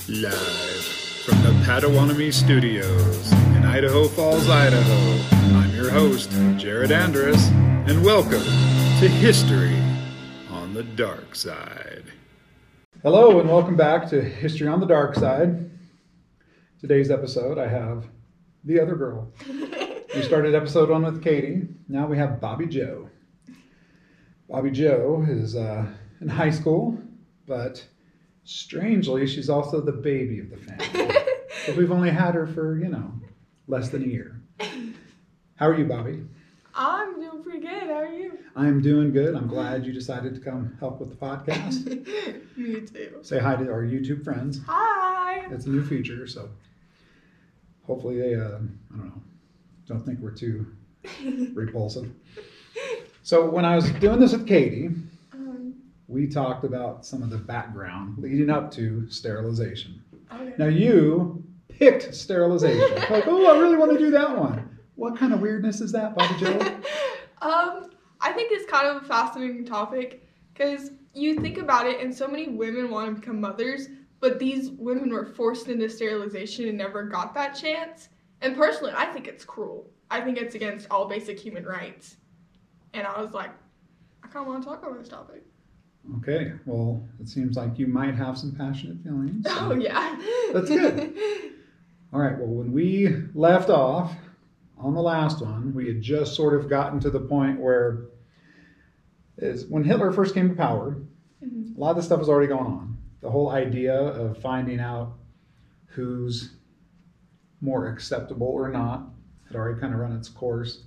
Live from the Padawanamie Studios in Idaho Falls, Idaho, I'm your host, Jared Andrus, and welcome to History on the Dark Side. Hello, and welcome back to History on the Dark Side. Today's episode, I have the other girl. We started episode 1 with Katie. Now we have Bobby Joe. Bobby Joe is in high school, but strangely, she's also the baby of the family. But we've only had her for, less than a year. How are you, Bobby? I'm doing pretty good. How are you? I'm doing good. I'm glad you decided to come help with the podcast. Me too. Say hi to our YouTube friends. Hi. It's a new feature, so hopefully they, don't think we're too repulsive. So when I was doing this with Katie, we talked about some of the background leading up to sterilization. Okay. Now you picked sterilization. Like, I really want to do that one. What kind of weirdness is that, Bobby Joe? I think it's kind of a fascinating topic because you think about it and so many women want to become mothers, but these women were forced into sterilization and never got that chance. And personally, I think it's cruel. I think it's against all basic human rights. And I was like, I kind of want to talk about this topic. Okay, well, it seems like you might have some passionate feelings. So Oh, yeah. That's good. All right, well, when we left off on the last one, we had just sort of gotten to the point where when Hitler first came to power, a lot of this stuff was already going on. The whole idea of finding out who's more acceptable or not had already kind of run its course.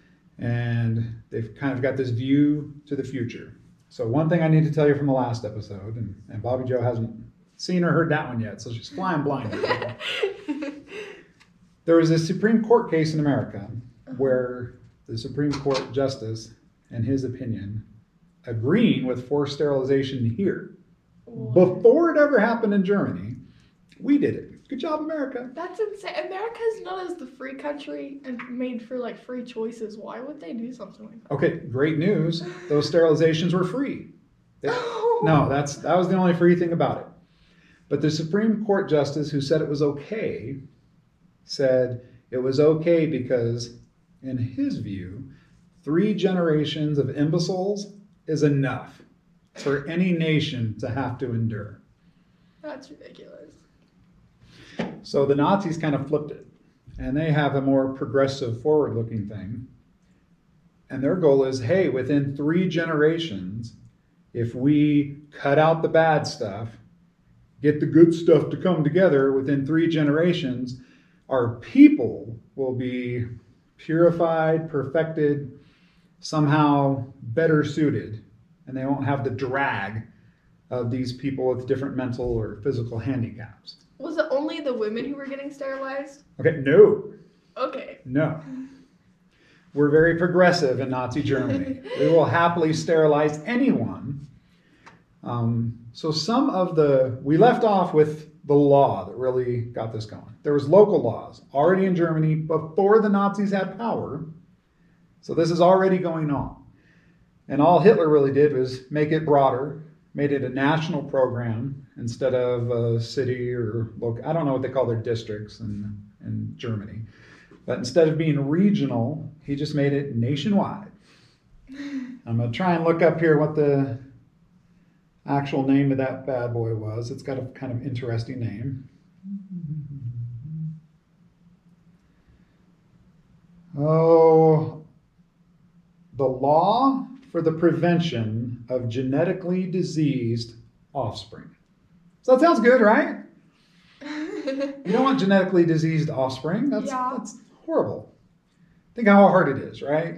And they've kind of got this view to the future. So one thing I need to tell you from the last episode, and Bobby Joe hasn't seen or heard that one yet, so she's flying blind. There was a Supreme Court case in America where the Supreme Court justice, in his opinion, agreeing with forced sterilization here. Before it ever happened in Germany, we did it. Good job, America. That's insane. America's known as the free country and made for free choices. Why would they do something like that? Okay, great news. Those sterilizations were free. No, that was the only free thing about it. But the Supreme Court justice who said it was okay said it was okay because, in his view, 3 generations of imbeciles is enough for any nation to have to endure. That's ridiculous. So the Nazis kind of flipped it, and they have a more progressive, forward-looking thing. And their goal is, hey, within 3 generations, if we cut out the bad stuff, get the good stuff to come together within 3 generations, our people will be purified, perfected, somehow better suited, and they won't have the drag of these people with different mental or physical handicaps. Was it only the women who were getting sterilized? Okay, no. Okay. No. We're very progressive in Nazi Germany. We will happily sterilize anyone. So we left off with the law that really got this going. There was local laws already in Germany before the Nazis had power. So this is already going on. And all Hitler really did was make it broader, made it a national program instead of a city or local. I don't know what they call their districts in Germany. But instead of being regional, he just made it nationwide. I'm going to try and look up here what the actual name of that bad boy was. It's got a kind of interesting name. Oh, the Law for the Prevention of Genetically Diseased Offspring. So that sounds good, right? You don't want genetically diseased offspring. That's horrible. Think how hard it is, right?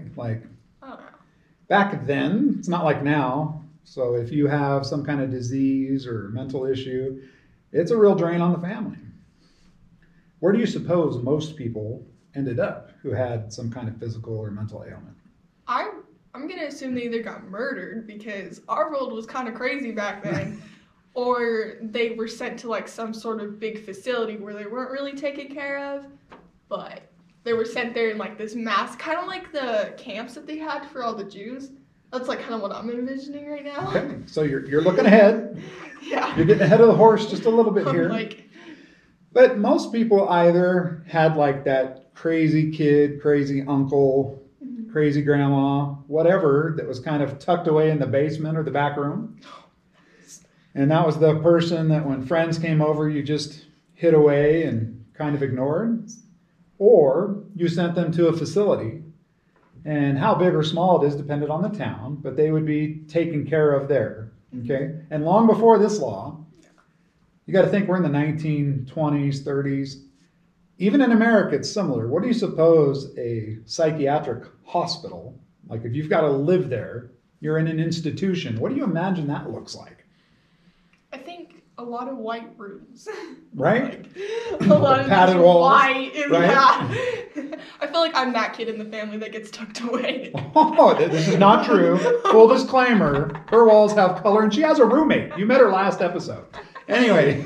Back then, it's not like now. So if you have some kind of disease or mental issue, it's a real drain on the family. Where do you suppose most people ended up who had some kind of physical or mental ailment? I'm going to assume they either got murdered because our world was kind of crazy back then, or they were sent to some sort of big facility where they weren't really taken care of, but they were sent there in this mass, kind of like the camps that they had for all the Jews. That's kind of what I'm envisioning right now. Okay, so you're looking ahead. Yeah. You're getting ahead of the horse just a little bit here. But most people either had like that crazy kid, crazy uncle, crazy grandma, whatever, that was kind of tucked away in the basement or the back room. And that was the person that when friends came over, you just hid away and kind of ignored. Or you sent them to a facility. And how big or small it is depended on the town, but they would be taken care of there. Okay? And long before this law, you got to think we're in the 1920s, 30s. Even in America, it's similar. What do you suppose a psychiatric hospital, like if you've got to live there, you're in an institution, what do you imagine that looks like? I think a lot of white rooms. Right? Like, a lot of padded walls. White. Right? Yeah. I feel like I'm that kid in the family that gets tucked away. Oh, this is not true. Full disclaimer, her walls have color and she has a roommate. You met her last episode. Anyway.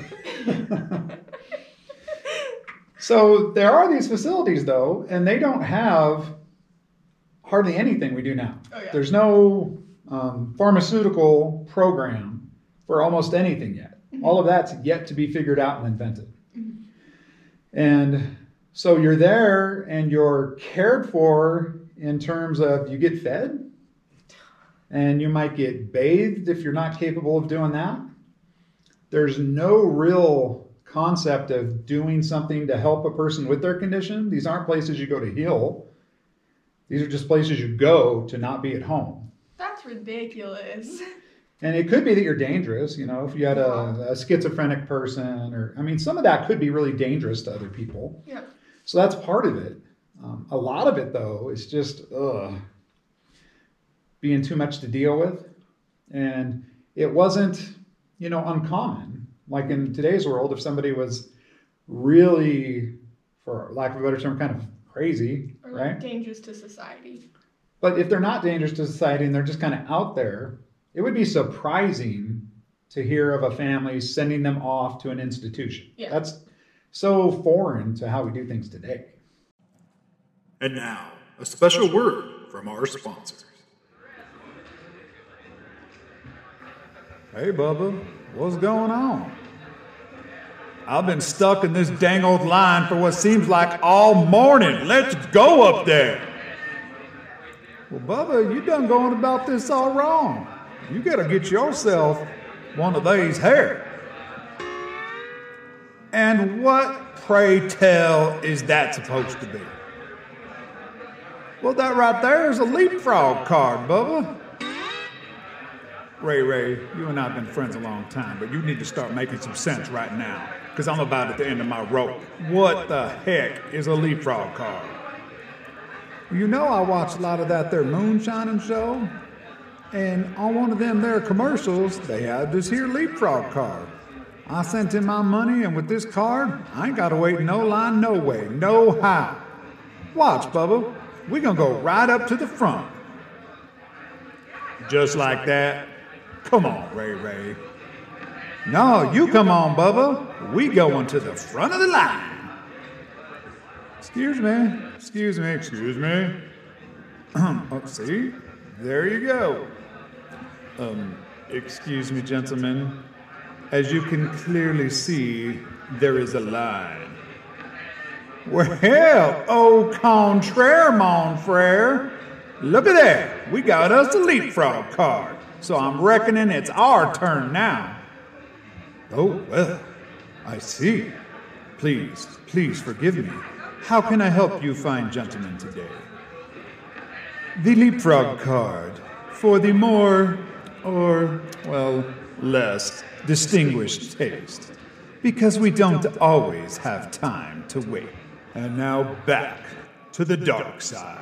So there are these facilities, though, and they don't have hardly anything we do now. Oh, yeah. There's no pharmaceutical program for almost anything yet. Mm-hmm. All of that's yet to be figured out and invented. Mm-hmm. And so you're there and you're cared for in terms of you get fed and you might get bathed if you're not capable of doing that. There's no real concept of doing something to help a person with their condition. These aren't places you go to heal. These are just places you go to not be at home. That's ridiculous. And it could be that you're dangerous, if you had a schizophrenic person, or, some of that could be really dangerous to other people. Yeah. So that's part of it. A lot of it, though, is just being too much to deal with. And it wasn't, uncommon. Like in today's world, if somebody was really, for lack of a better term, kind of crazy, or right? Dangerous to society. But if they're not dangerous to society and they're just kind of out there, it would be surprising to hear of a family sending them off to an institution. Yeah. That's so foreign to how we do things today. And now, a special word from our sponsors. Hey, Bubba, what's going on? I've been stuck in this dang old line for what seems like all morning. Let's go up there. Well, Bubba, you done going about this all wrong. You gotta get yourself one of these here. And what, pray tell, is that supposed to be? Well, that right there is a leapfrog card, Bubba. Ray, you and I have been friends a long time, but you need to start making some sense right now, because I'm about at the end of my rope. What the heck is a leapfrog card? I watch a lot of that there moonshining show, and on one of them there commercials, they had this here leapfrog card. I sent in my money, and with this card, I ain't got to wait no line, no way, no how. Watch, Bubba. We gonna go right up to the front. Just like that. Come on, Ray. No, you come on, Bubba. We going to the front of the line. Excuse me. Oh, see? There you go. Excuse me, gentlemen. As you can clearly see, there is a line. Well, au contraire, mon frere. Look at that. We got us a leapfrog card. So I'm reckoning it's our turn now. Oh, well, I see. Please forgive me. How can I help you fine gentlemen today? The leapfrog card for the more, less distinguished taste. Because we don't always have time to wait. And now back to the dark side.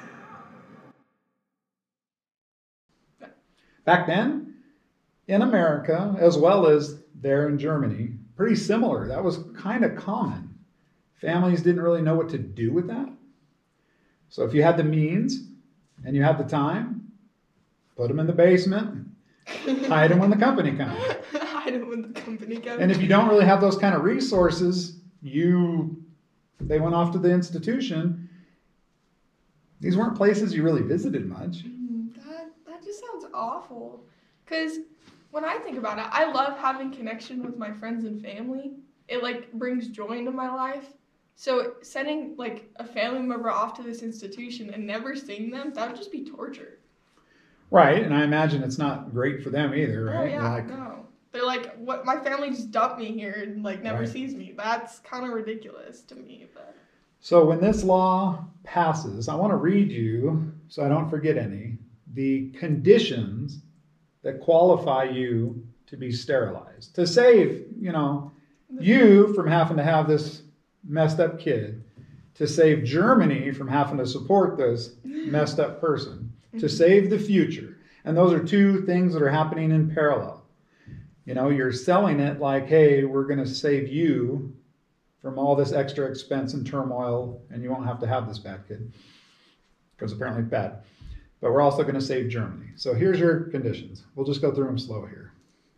Back then, in America, as well as there in Germany, pretty similar. That was kind of common. Families didn't really know what to do with that. So if you had the means and you had the time, put them in the basement, hide them when the company comes. Hide them when the company comes. And if you don't really have those kind of resources, they went off to the institution. These weren't places you really visited much. That just sounds awful. Because when I think about it, I love having connection with my friends and family. it like brings joy into my life. So sending like a family member off to this institution and never seeing them, that would just be torture. Right, and I imagine it's not great for them either, right? Oh yeah, no. They're like, what? My family just dumped me here and like never Right. sees me. That's kind of ridiculous to me. But So when this law passes, I want to read you, so I don't forget any, the conditions that qualify you to be sterilized, to save, you from having to have this messed up kid, to save Germany from having to support this messed up person, to save the future. And those are two things that are happening in parallel. You're selling it like, hey, we're going to save you from all this extra expense and turmoil, and you won't have to have this bad kid, because apparently it's bad. But we're also going to save Germany. So here's your conditions. We'll just go through them slow here.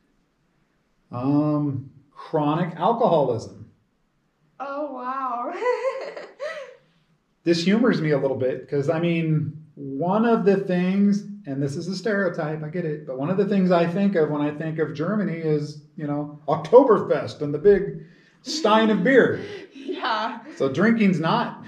Chronic alcoholism. oh wow. This humors me a little bit because, one of the things, and this is a stereotype, I get it, but one of the things I think of when I think of Germany is, Oktoberfest and the big stein of beer. Yeah. So drinking's not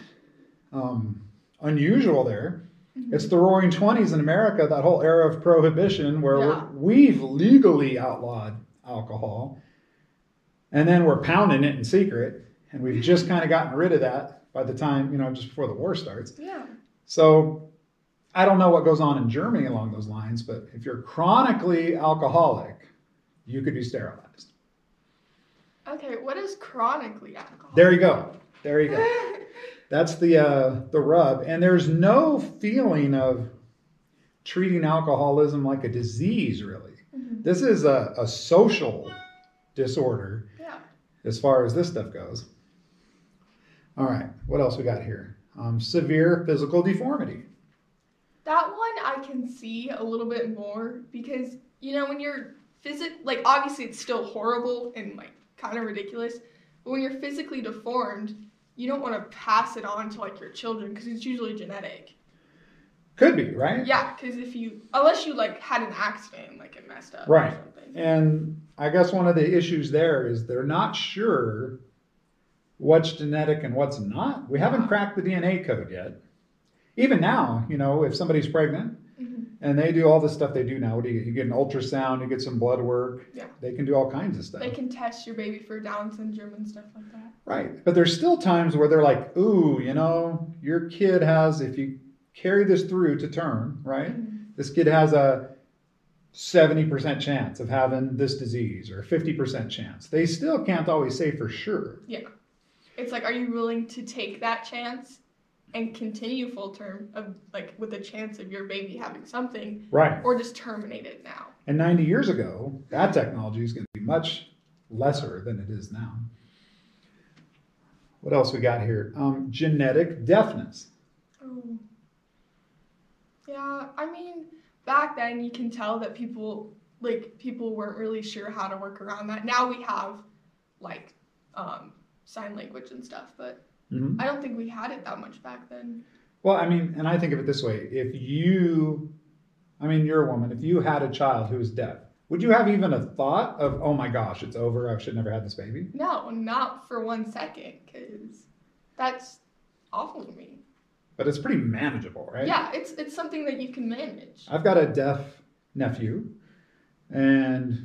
unusual there. It's the Roaring '20s in America, that whole era of prohibition where Yeah. we've legally outlawed alcohol, and then we're pounding it in secret, and we've just kind of gotten rid of that by the time, just before the war starts. Yeah. So I don't know what goes on in Germany along those lines, but if you're chronically alcoholic, you could be sterilized. Okay, what is chronically alcoholic? There you go. There you go. That's the rub. And there's no feeling of treating alcoholism like a disease, really. Mhm. This is a social disorder Yeah. as far as this stuff goes. All right, what else we got here? Severe physical deformity. That one I can see a little bit more because, when you're obviously it's still horrible and like kind of ridiculous, but when you're physically deformed, you don't want to pass it on to like your children because it's usually genetic. Could be, right? Yeah, because unless you like had an accident, like it messed up Right. or something. And I guess one of the issues there is they're not sure what's genetic and what's not. We haven't cracked the DNA code yet. Even now, if somebody's pregnant Mhm. and they do all the stuff they do now, what do you get? You get an ultrasound, you get some blood work. Yeah. They can do all kinds of stuff. They can test your baby for Down syndrome and stuff like that. Right. But there's still times where they're like, ooh, your kid has, if you carry this through to term, right? Mhm. This kid has a 70% chance of having this disease or a 50% chance. They still can't always say for sure. Yeah. It's like, are you willing to take that chance and continue full term of like with a chance of your baby having something, Right. or just terminate it now? And 90 years ago, that technology is going to be much lesser than it is now. What else we got here? Genetic deafness. Oh. Yeah, back then you can tell that people weren't really sure how to work around that. Now we have like sign language and stuff, but Mm-hmm. I don't think we had it that much back then. Well, and I think of it this way. If you're a woman, if you had a child who was deaf, would you have even a thought of, oh my gosh, it's over, I should never have this baby? No, not for 1 second, because that's awful to me. But it's pretty manageable, right? Yeah, it's something that you can manage. I've got a deaf nephew, and,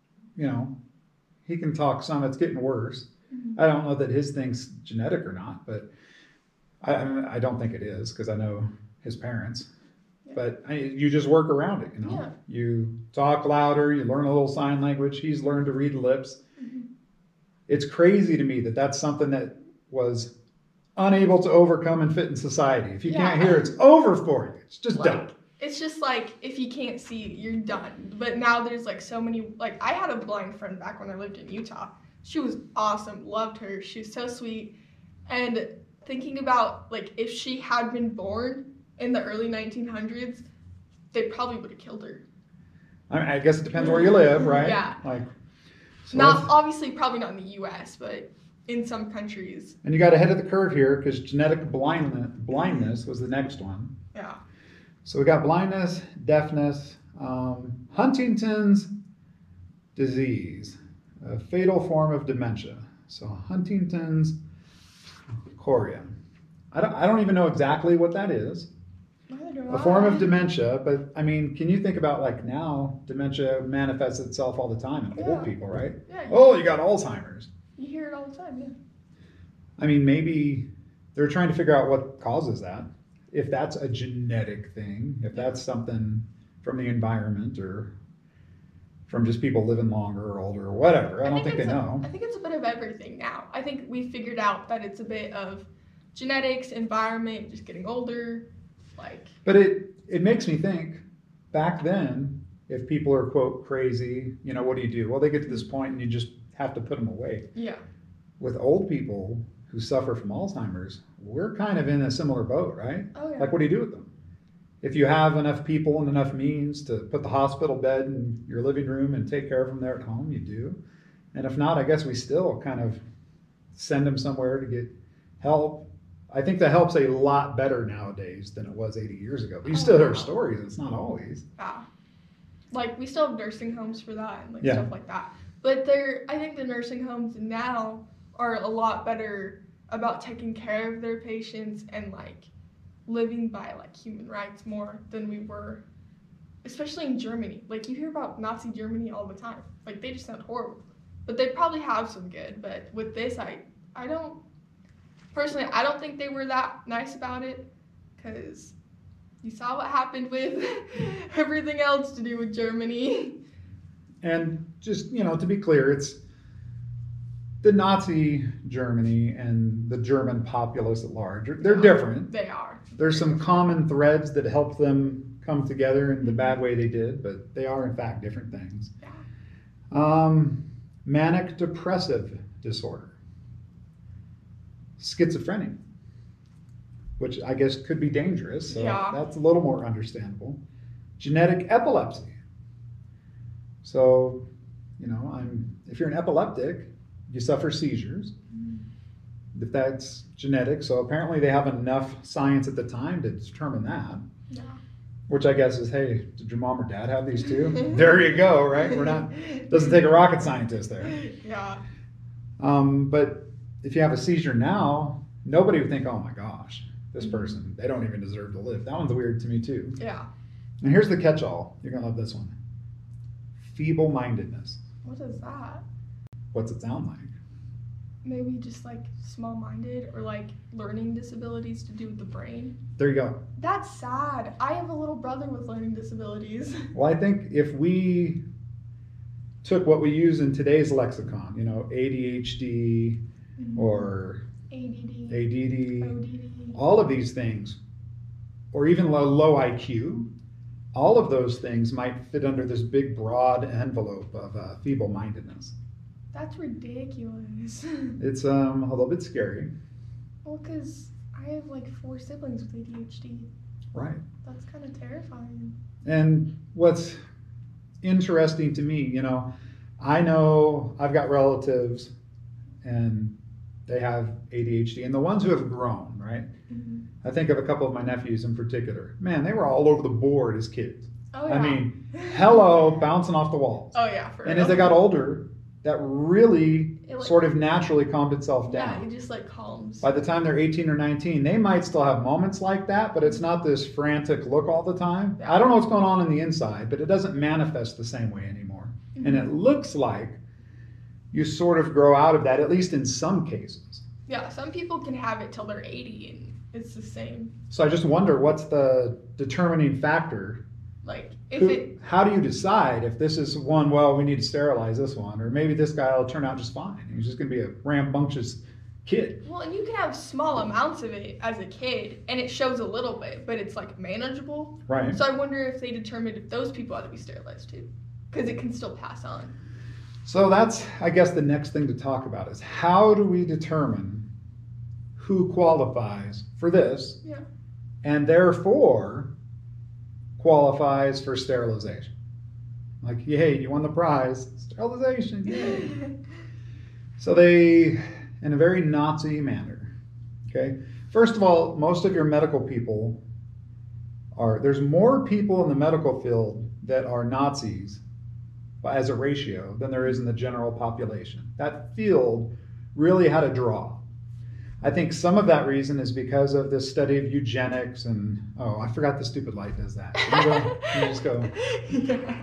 he can talk some. It's getting worse. Mhm. I don't know that his thing's genetic or not, but I don't think it is because I know his parents. Yeah. But you just work around it, Yeah. You talk louder, you learn a little sign language. He's learned to read lips. Mhm. It's crazy to me that that's something that was unable to overcome and fit in society. If you can't Yeah. hear, it's over for you. It's just Like, done. It's just like if you can't see, you're done. But now there's like so many. Like I had a blind friend back when I lived in Utah. She was awesome, loved her. She was so sweet. And thinking about like if she had been born in the early 1900s, they probably would have killed her. I guess it depends where you live, right? Yeah. So Not obviously, probably not in the U.S., but in some countries. and you got ahead of the curve here because genetic blindness was the next one. Yeah. So we got blindness, deafness, Huntington's disease, a fatal form of dementia. So Huntington's chorea. I don't even know exactly what that is. A form of dementia, but I mean, can you think about like now dementia manifests itself all the time in old people, right? Yeah. Oh, you got Alzheimer's. You hear it all the time, yeah. I mean, maybe they're trying to figure out what causes that. If that's a genetic thing, if that's something from the environment or from just people living longer or older or whatever. I don't think they know. I think it's a bit of everything now. I think we figured out that it's a bit of genetics, environment, just getting older, like. But it makes me think, back then, if people are, quote, crazy, you know, what do? Well, they get to this point and you just have to put them away. Yeah. With old people who suffer from Alzheimer's, we're kind of in a similar boat, right? Oh, yeah. Like, what do you do with them? If you have enough people and enough means to put the hospital bed in your living room and take care of them there at home, you do. And if not, I guess we still kind of send them somewhere to get help. I think that helps a lot better nowadays than it was 80 years ago. But you still hear stories. It's not always. Yeah. Like, we still have nursing homes for that and Yeah. stuff like that. But I think the nursing homes now are a lot better about taking care of their patients and like living by like human rights more than we were, especially in Germany. Like, you hear about Nazi Germany all the time. Like, they just sound horrible. But they probably have some good. But with this, I don't think they were that nice about it, because you saw what happened with everything else to do with Germany. And just, you know, to be clear, it's the Nazi Germany and the German populace at large. They're different. They are. There's some common threads that help them come together in the bad way they did, but they are in fact different things. Yeah. Manic depressive disorder. Schizophrenia, which I guess could be dangerous, so Yeah. that's a little more understandable. Genetic epilepsy. So, you know, if you're an epileptic, you suffer seizures. If that's genetic, so apparently they have enough science at the time to determine that. Yeah. Which I guess is, hey, did your mom or dad have these too? There you go, right? Doesn't take a rocket scientist there. Yeah. But if you have a seizure now, nobody would think, oh my gosh, this person, they don't even deserve to live. That one's weird to me too. Yeah. And here's the catch-all. You're gonna love this one. Feeble-mindedness. What is that? What's it sound like? Maybe just like small-minded or like learning disabilities to do with the brain. There you go. That's sad. I have a little brother with learning disabilities. Well, I think if we took what we use in today's lexicon, you know, ADHD or ADD, ADD, ODD. all of these things, or even low IQ, all of those things might fit under this big broad envelope of feeble-mindedness. That's ridiculous. It's a little bit scary. Well, because I have like 4 siblings with ADHD. Right. That's kind of terrifying. And what's interesting to me, you know I've got relatives and they have ADHD, and the ones who have grown, right? I think of a couple of my nephews in particular. Man, they were all over the board as kids. Oh, yeah. I mean, hello, bouncing off the walls. Oh, yeah, for And real. as they got older, that really It, like- sort of naturally calmed itself Yeah, down. it just like calms. By the time they're 18 or 19, they might still have moments like that, but it's not this frantic look all the time. Yeah. I don't know what's going on in the inside, but it doesn't manifest the same way anymore. And it looks like you sort of grow out of that, at least in some cases. Yeah, some people can have it till they're 80 and it's the same. So I just wonder, what's the determining factor? Like, if How do you decide if this is one, well, we need to sterilize this one, or maybe this guy will turn out just fine. He's just going to be a rambunctious kid. well, and you can have small amounts of it as a kid and it shows a little bit, but it's like manageable. Right. So I wonder if they determined if those people had to be sterilized too, because it can still pass on. So that's, I guess, the next thing to talk about is how do we determine who qualifies for this Yeah. and therefore qualifies for sterilization? Like, yay, you won the prize, sterilization, yay. So they, in a very Nazi manner, okay? First of all, most of your medical people there's more people in the medical field that are Nazis as a ratio than there is in the general population. That field really had a draw. I think some of that reason is because of this study of eugenics and, oh, I forgot the stupid light does that. You just go. Yeah.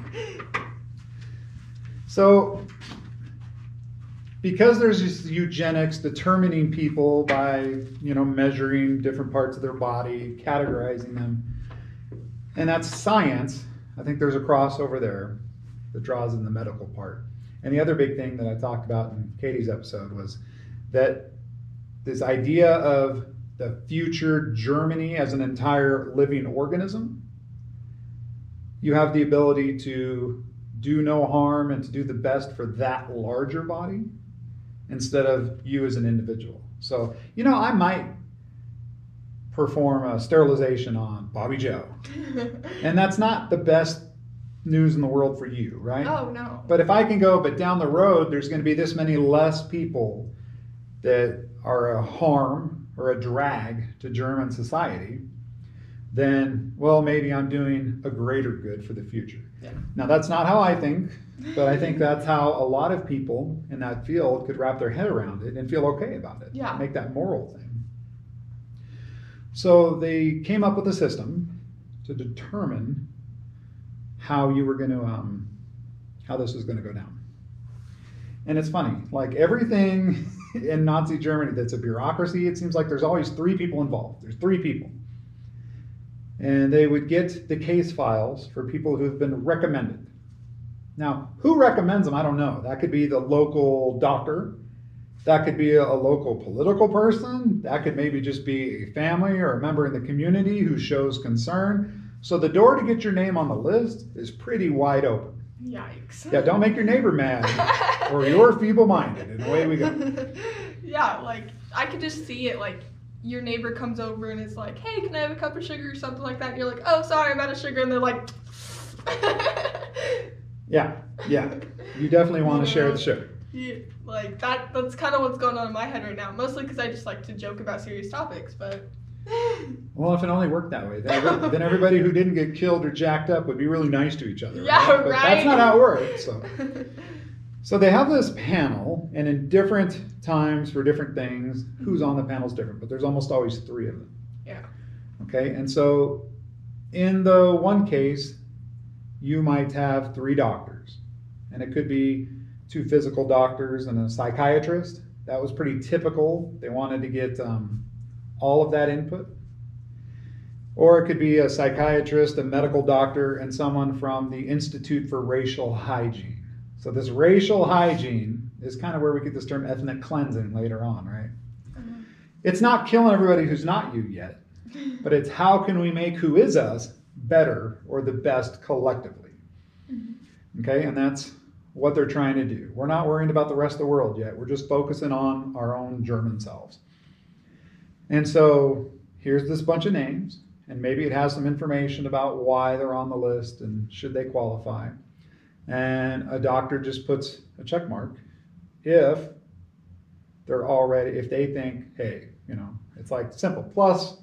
So, because there's this eugenics determining people by, measuring different parts of their body, categorizing them, and that's science, I think there's a crossover there that draws in the medical part. And the other big thing that I talked about in Katie's episode was that this idea of the future Germany as an entire living organism, you have the ability to do no harm and to do the best for that larger body instead of you as an individual. So, I might perform a sterilization on Bobby Joe. And that's not the best news in the world for you, right? Oh, no. But if I can go, but down the road, there's going to be this many less people that are a harm or a drag to German society, then, well, maybe I'm doing a greater good for the future. Yeah. Now, that's not how I think, but I think that's how a lot of people in that field could wrap their head around it and feel okay about it. Yeah. Make that moral thing. So they came up with a system to determine how you were going to, how this was going to go down. And it's funny, like everything in Nazi Germany that's a bureaucracy, it seems like there's always 3 people involved. There's 3 people. And they would get the case files for people who've been recommended. Now, who recommends them? I don't know. That could be the local doctor. That could be a local political person. That could maybe just be a family or a member in the community who shows concern. So the door to get your name on the list is pretty wide open. Yikes. Yeah, don't make your neighbor mad or you're feeble-minded, and away we go. Yeah, like, I could just see it, like, your neighbor comes over and is like, hey, can I have a cup of sugar or something like that? And you're like, oh, sorry, I'm out of sugar. And they're like, Yeah. You definitely want to share the sugar. Yeah, like, that's kind of what's going on in my head right now. Mostly because I just like to joke about serious topics, but... Well, if it only worked that way, then everybody who didn't get killed or jacked up would be really nice to each other. Yeah, But right. that's not how it works. So they have this panel, and in different times for different things, who's on the panel is different, but there's almost always 3 of them. Yeah. Okay, and so in the one case, you might have 3 doctors, and it could be 2 physical doctors and a psychiatrist. That was pretty typical. They wanted to get all of that input. Or it could be a psychiatrist, a medical doctor, and someone from the Institute for Racial Hygiene. So this racial hygiene is kind of where we get this term ethnic cleansing later on, right? Mm-hmm. It's not killing everybody who's not you yet, but it's how can we make who is us better or the best collectively. Mm-hmm. Okay, and that's what they're trying to do. We're not worrying about the rest of the world yet. We're just focusing on our own German selves. And so here's this bunch of names, and maybe it has some information about why they're on the list and should they qualify. And a doctor just puts a check mark if they're already, if they think, hey, it's like simple. Plus,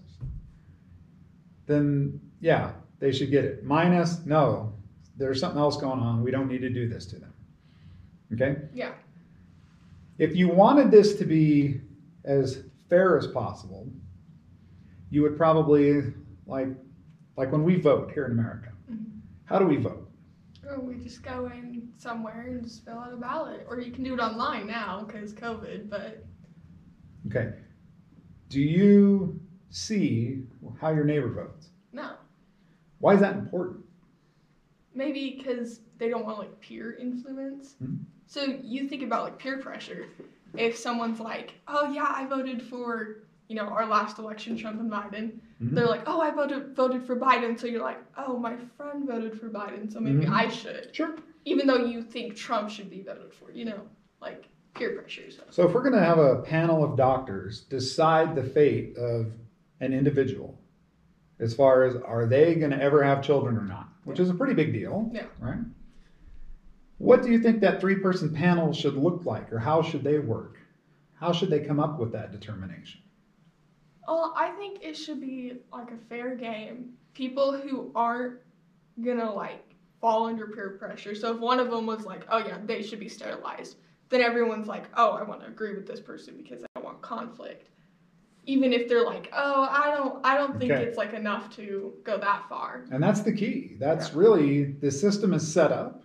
then yeah, they should get it. Minus, no, there's something else going on. We don't need to do this to them. Okay? Yeah. If you wanted this to be as fair as possible, you would probably, like when we vote here in America, how do we vote? Or we just go in somewhere and just fill out a ballot. Or you can do it online now because COVID, but... Okay. Do you see how your neighbor votes? No. Why is that important? Maybe because they don't want, like, peer influence. Mm-hmm. So you think about, like, peer pressure. If someone's like, oh, yeah, I voted for, our last election, Trump and Biden. Mm-hmm. They're like, oh, I voted for Biden. So you're like, oh, my friend voted for Biden, so maybe I should. Sure. Even though you think Trump should be voted for, like peer pressure. So if we're going to have a panel of doctors decide the fate of an individual, as far as are they going to ever have children or not, which is a pretty big deal, right? What do you think that 3-person panel should look like, or how should they work? How should they come up with that determination? Well, I think it should be like a fair game. People who aren't gonna like fall under peer pressure. So if one of them was like, oh yeah, they should be sterilized, then everyone's like, oh, I want to agree with this person because I don't want conflict. Even if they're like, oh, I don't think it's like enough to go that far. And that's the key. That's really, the system is set up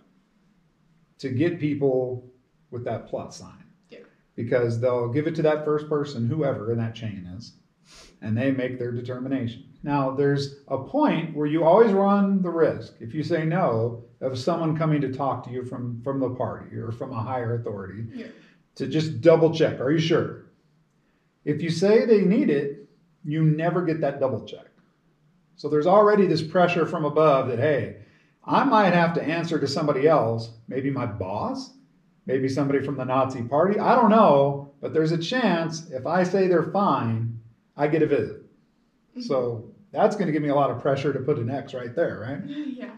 to get people with that plus sign. Yeah. Because they'll give it to that first person, whoever in that chain is, and they make their determination. Now, there's a point where you always run the risk, if you say no, of someone coming to talk to you from the party or from a higher authority, to just double check. Are you sure? If you say they need it, you never get that double check. So there's already this pressure from above that, hey, I might have to answer to somebody else, maybe my boss, maybe somebody from the Nazi party. I don't know, but there's a chance if I say they're fine, I get a visit. So that's going to give me a lot of pressure to put an X right there, right? Yeah.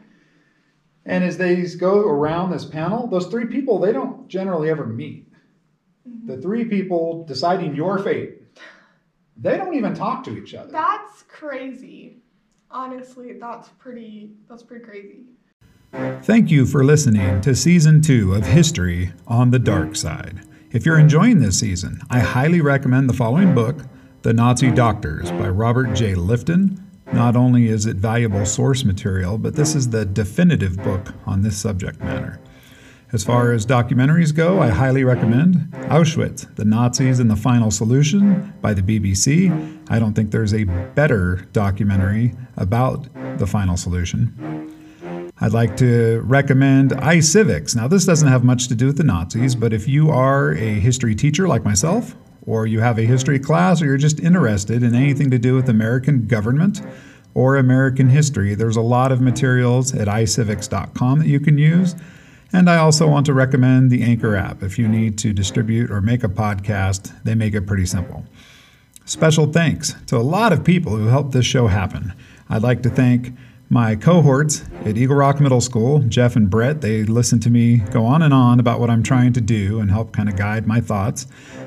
And as they go around this panel, those three people, they don't generally ever meet. The three people deciding your fate, they don't even talk to each other. That's crazy. Honestly, that's pretty crazy. Thank you for listening to Season 2 of History on the Dark Side. If you're enjoying this season, I highly recommend the following book, The Nazi Doctors by Robert J. Lifton. Not only is it valuable source material, but this is the definitive book on this subject matter. As far as documentaries go, I highly recommend Auschwitz, The Nazis and the Final Solution by the BBC. I don't think there's a better documentary about the final solution. I'd like to recommend iCivics. Now, this doesn't have much to do with the Nazis, but if you are a history teacher like myself, or you have a history class, or you're just interested in anything to do with American government or American history, there's a lot of materials at iCivics.com that you can use. And I also want to recommend the Anchor app. If you need to distribute or make a podcast, they make it pretty simple. Special thanks to a lot of people who helped this show happen. I'd like to thank my cohorts at Eagle Rock Middle School, Jeff and Brett. They listen to me go on and on about what I'm trying to do and help kind of guide my thoughts.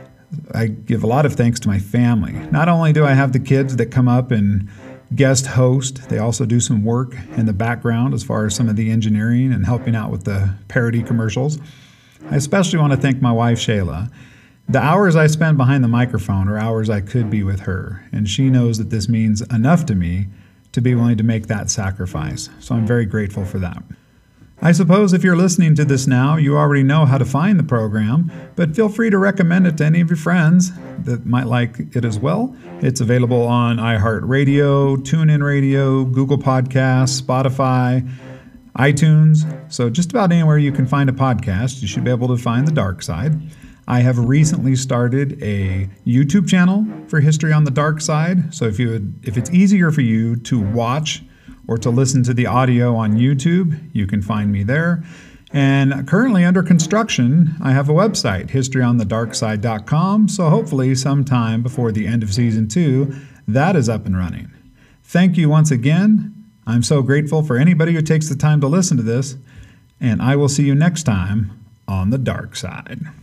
I give a lot of thanks to my family. Not only do I have the kids that come up and guest host, they also do some work in the background as far as some of the engineering and helping out with the parody commercials. I especially want to thank my wife, Shayla. The hours I spend behind the microphone are hours I could be with her, and she knows that this means enough to me to be willing to make that sacrifice. So I'm very grateful for that. I suppose if you're listening to this now, you already know how to find the program, but feel free to recommend it to any of your friends that might like it as well. It's available on iHeartRadio, TuneIn Radio, Google Podcasts, Spotify, iTunes. So just about anywhere you can find a podcast, you should be able to find The Dark Side. I have recently started a YouTube channel for History on the Dark Side. So if it's easier for you to watch or to listen to the audio on YouTube, you can find me there. And currently under construction, I have a website, historyonthedarkside.com, so hopefully sometime before the end of Season 2, that is up and running. Thank you once again. I'm so grateful for anybody who takes the time to listen to this, and I will see you next time on The Dark Side.